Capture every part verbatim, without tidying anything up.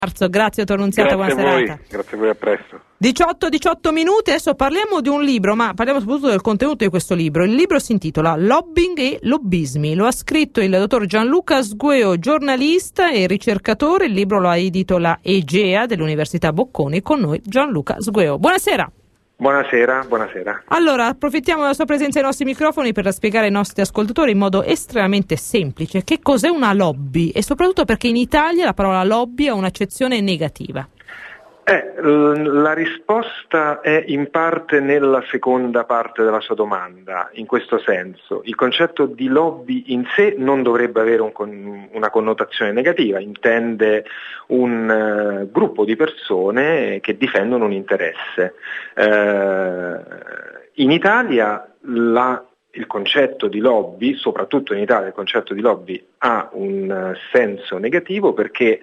Grazie a tua Annunziata, buona serata. Grazie a voi, a presto. diciotto diciotto minuti, adesso parliamo di un libro, ma parliamo soprattutto del contenuto di questo libro. Il libro si intitola Lobbying e lobbismi, lo ha scritto il dottor Gianluca Sgueo, giornalista e ricercatore. Il libro lo ha edito la Egea dell'Università Bocconi. Con noi Gianluca Sgueo. Buonasera. Buonasera, buonasera. Allora, approfittiamo della sua presenza ai nostri microfoni per spiegare ai nostri ascoltatori in modo estremamente semplice che cos'è una lobby e soprattutto perché in Italia la parola lobby ha un'accezione negativa. Eh, la risposta è in parte nella seconda parte della sua domanda, in questo senso. Il concetto di lobby in sé non dovrebbe avere un, una connotazione negativa, intende un uh, gruppo di persone che difendono un interesse. Uh, in Italia la, il concetto di lobby, soprattutto in Italia il concetto di lobby ha un uh, senso negativo perché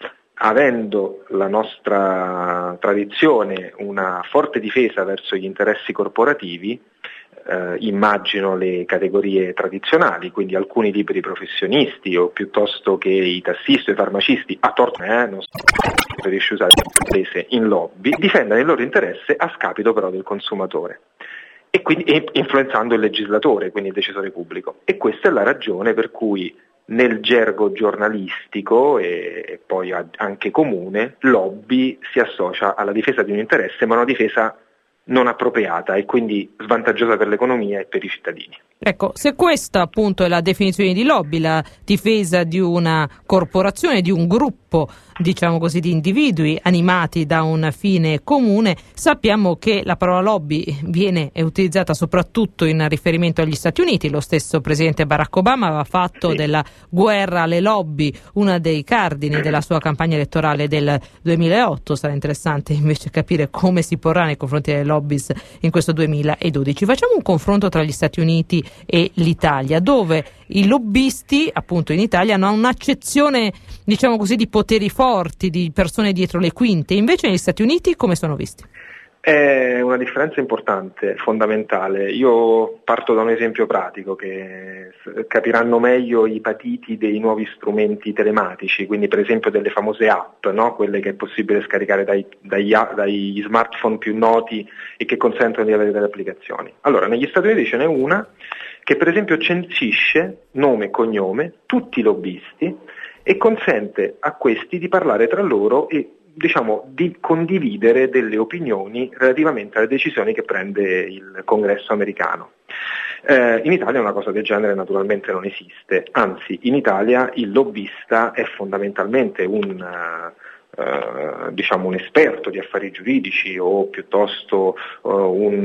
avendo la nostra tradizione una forte difesa verso gli interessi corporativi, eh, immagino le categorie tradizionali, quindi alcuni liberi professionisti o piuttosto che i tassisti o i farmacisti, a torto, eh, non so, preferisce usare le in lobby, difendono il loro interesse a scapito però del consumatore. E quindi e influenzando il legislatore, quindi il decisore pubblico. E questa è la ragione per cui nel gergo giornalistico e poi anche comune, lobby si associa alla difesa di un interesse, ma una difesa non appropriata e quindi svantaggiosa per l'economia e per i cittadini. Ecco, se questa appunto è la definizione di lobby, la difesa di una corporazione, di un gruppo, diciamo così, di individui animati da un fine comune, sappiamo che la parola lobby viene utilizzata soprattutto in riferimento agli Stati Uniti. Lo stesso presidente Barack Obama aveva fatto sì. della guerra alle lobby una dei cardini della sua campagna elettorale del duemilaotto. Sarà interessante invece capire come si porrà nei confronti delle lobbies in questo duemiladodici. Facciamo un confronto tra gli Stati Uniti e l'Italia, dove i lobbisti appunto in Italia hanno un'accezione, diciamo così, di poteri forti, di persone dietro le quinte. Invece negli Stati Uniti come sono visti? È una differenza importante, fondamentale. Io parto da un esempio pratico che capiranno meglio i patiti dei nuovi strumenti telematici, quindi per esempio delle famose app, no? Quelle che è possibile scaricare dai, dagli, dagli smartphone più noti e che consentono di avere delle applicazioni. Allora, negli Stati Uniti ce n'è una che per esempio censisce nome e cognome tutti i lobbisti e consente a questi di parlare tra loro e diciamo di condividere delle opinioni relativamente alle decisioni che prende il Congresso americano. Eh, in Italia una cosa del genere naturalmente non esiste, anzi in Italia il lobbista è fondamentalmente un Uh, diciamo un esperto di affari giuridici o piuttosto uh, un,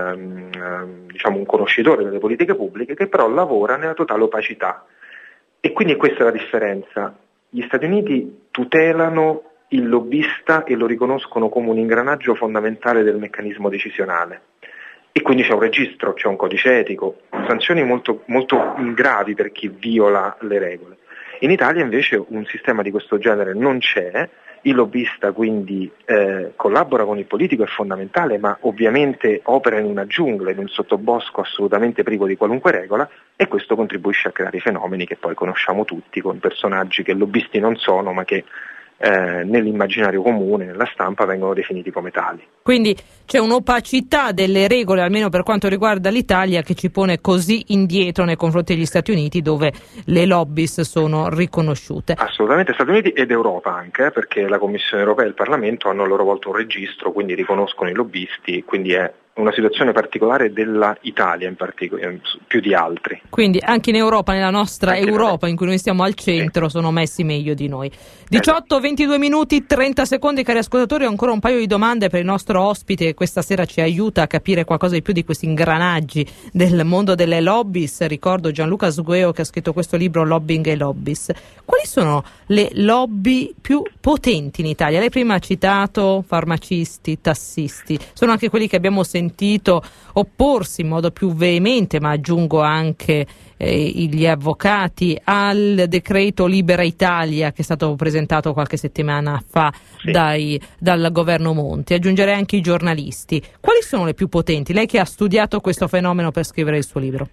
uh, diciamo un conoscitore delle politiche pubbliche che però lavora nella totale opacità. E quindi questa è la differenza. Gli Stati Uniti tutelano il lobbista e lo riconoscono come un ingranaggio fondamentale del meccanismo decisionale. E quindi c'è un registro, c'è un codice etico, sanzioni molto, molto gravi per chi viola le regole. In Italia invece un sistema di questo genere non c'è, il lobbista quindi eh, collabora con il politico, è fondamentale, ma ovviamente opera in una giungla, in un sottobosco assolutamente privo di qualunque regola e questo contribuisce a creare i fenomeni che poi conosciamo tutti, con personaggi che lobbisti non sono, ma che Eh, nell'immaginario comune, nella stampa, vengono definiti come tali. Quindi c'è un'opacità delle regole, almeno per quanto riguarda l'Italia, che ci pone così indietro nei confronti degli Stati Uniti, dove le lobbies sono riconosciute. Assolutamente, Stati Uniti ed Europa anche, perché la Commissione Europea e il Parlamento hanno a loro volta un registro, quindi riconoscono i lobbisti, quindi è una situazione particolare della Italia in particolare, più di altri. Quindi anche in Europa, nella nostra anche Europa in cui noi stiamo al centro, sì. sono messi meglio di noi. diciotto ventidue minuti, trenta secondi, cari ascoltatori, ho ancora un paio di domande per il nostro ospite che questa sera ci aiuta a capire qualcosa di più di questi ingranaggi del mondo delle lobbies. Ricordo Gianluca Sgueo che ha scritto questo libro Lobbying e Lobbies. Quali sono le lobby più potenti in Italia? Lei prima ha citato farmacisti, tassisti, sono anche quelli che abbiamo sentito sentito opporsi in modo più veemente, ma aggiungo anche eh, gli avvocati, al decreto Libera Italia che è stato presentato qualche settimana fa sì. dai, dal governo Monti. Aggiungerei anche i giornalisti. Quali sono le più potenti? Lei che ha studiato questo fenomeno per scrivere il suo libro.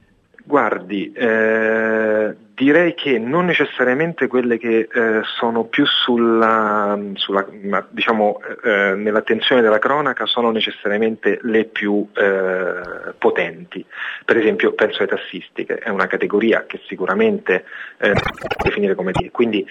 Guardi, eh, direi che non necessariamente quelle che eh, sono più sulla, sulla diciamo, eh, nell'attenzione della cronaca sono necessariamente le più eh, potenti. Per esempio, penso alle tassistiche, è una categoria che sicuramente eh, definire come dire. Quindi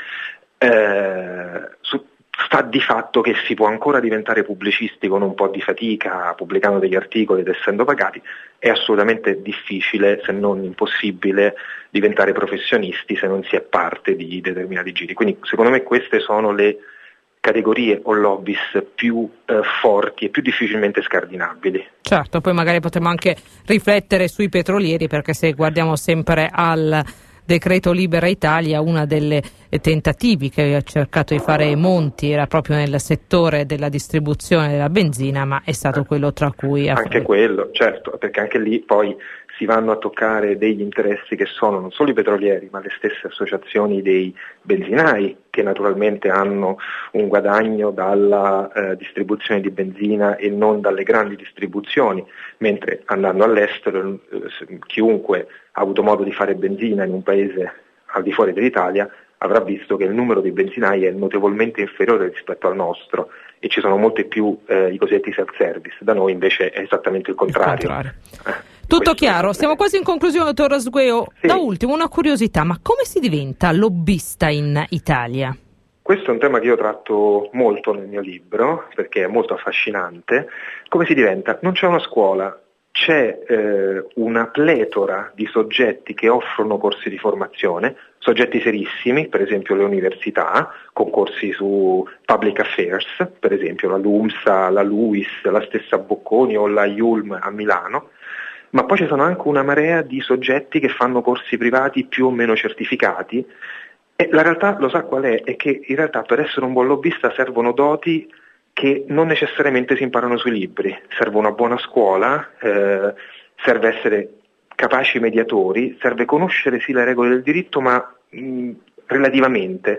eh, su, sta di fatto che si può ancora diventare pubblicisti con un po' di fatica, pubblicando degli articoli ed essendo pagati. È assolutamente difficile, se non impossibile, diventare professionisti se non si è parte di determinati giri. Quindi secondo me queste sono le categorie o lobbies più eh, forti e più difficilmente scardinabili. Certo, poi magari potremmo anche riflettere sui petrolieri, perché se guardiamo sempre al decreto Libera Italia, una delle tentativi che ha cercato di fare Monti era proprio nel settore della distribuzione della benzina, ma è stato quello tra cui ha anche quello, certo, perché anche lì poi si vanno a toccare degli interessi che sono non solo i petrolieri, ma le stesse associazioni dei benzinai, che naturalmente hanno un guadagno dalla eh, distribuzione di benzina e non dalle grandi distribuzioni, mentre andando all'estero eh, chiunque ha avuto modo di fare benzina in un paese al di fuori dell'Italia avrà visto che il numero di benzinai è notevolmente inferiore rispetto al nostro e ci sono molte più eh, i cosiddetti self-service. Da noi invece è esattamente il contrario. Il contrario. Eh, Tutto chiaro, stiamo quasi in conclusione, dottor Sgueo. Sì. Da ultimo una curiosità, ma come si diventa lobbista in Italia? Questo è un tema che io tratto molto nel mio libro, perché è molto affascinante. Come si diventa? Non c'è una scuola. C'è eh, una pletora di soggetti che offrono corsi di formazione, soggetti serissimi, per esempio le università, con corsi su public affairs, per esempio la LUMSA, la LUIS, la stessa Bocconi o la I U L M a Milano, ma poi ci sono anche una marea di soggetti che fanno corsi privati più o meno certificati e la realtà, lo sa qual è? È che in realtà per essere un buon lobbista servono doti che non necessariamente si imparano sui libri, serve una buona scuola, eh, serve essere capaci mediatori, serve conoscere sì le regole del diritto ma mh, relativamente,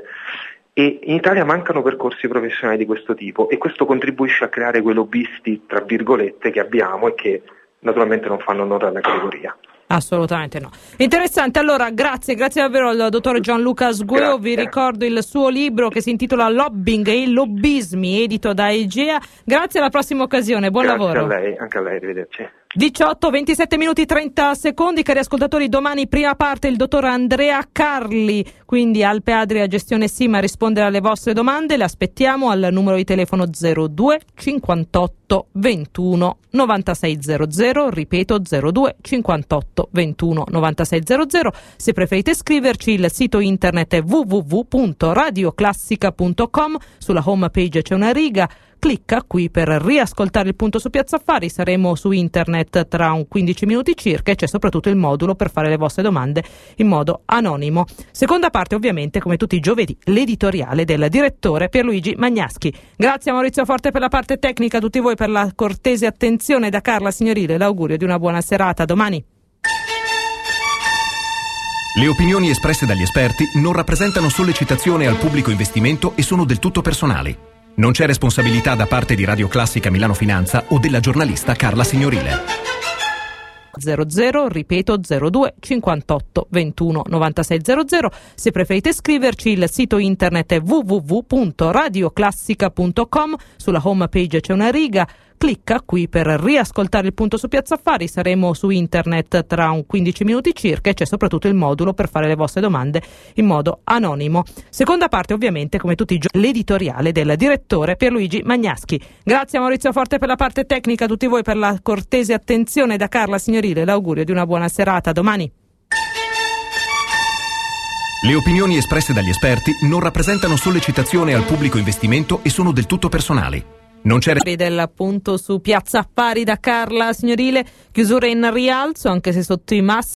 e in Italia mancano percorsi professionali di questo tipo e questo contribuisce a creare quei lobbisti tra virgolette che abbiamo e che naturalmente non fanno onore alla categoria. Assolutamente no. Interessante, allora grazie, grazie davvero al dottor Gianluca Sgueo. Vi ricordo il suo libro che si intitola Lobbying e i lobbismi, edito da Egea. Grazie, alla prossima occasione, buon grazie lavoro. Grazie a lei, anche a lei, arrivederci. diciotto ventisette minuti trenta secondi, cari ascoltatori, domani prima parte il dottor Andrea Carli, quindi Alpe Adria Gestione Sim, a rispondere alle vostre domande. Le aspettiamo al numero di telefono zero due cinquantotto ventuno novantasei zero zero, ripeto zero due cinquantotto ventuno novantasei zero zero. Se preferite scriverci, il sito internet è w w w punto radioclassica punto com, sulla home page c'è una riga. Clicca qui per riascoltare il punto su Piazza Affari, saremo su internet tra un quindici minuti circa e c'è soprattutto il modulo per fare le vostre domande in modo anonimo. Seconda parte ovviamente, come tutti i giovedì, l'editoriale del direttore Pierluigi Magnaschi. Grazie a Maurizio Forte per la parte tecnica, a tutti voi per la cortese attenzione, da Carla Signorile l'augurio di una buona serata. Domani. Le opinioni espresse dagli esperti non rappresentano sollecitazione al pubblico investimento e sono del tutto personali. Non c'è responsabilità da parte di Radio Classica Milano Finanza o della giornalista Carla Signorile. zero zero, ripeto zero due cinquantotto ventuno novantasei zero zero. Se preferite scriverci, il sito internet è w w w punto radioclassica punto com, sulla home page c'è una riga. Clicca qui per riascoltare il punto su Piazza Affari, saremo su internet tra un quindici minuti circa e c'è soprattutto il modulo per fare le vostre domande in modo anonimo. Seconda parte ovviamente, come tutti i giorni, l'editoriale del direttore Pierluigi Magnaschi. Grazie a Maurizio Forte per la parte tecnica, a tutti voi per la cortese attenzione, da Carla Signorile l'augurio di una buona serata. Domani. Le opinioni espresse dagli esperti non rappresentano sollecitazione al pubblico investimento e sono del tutto personali. Non c'è del punto su Piazza Affari da Carla Signorile, chiusura in rialzo anche se sotto i massi.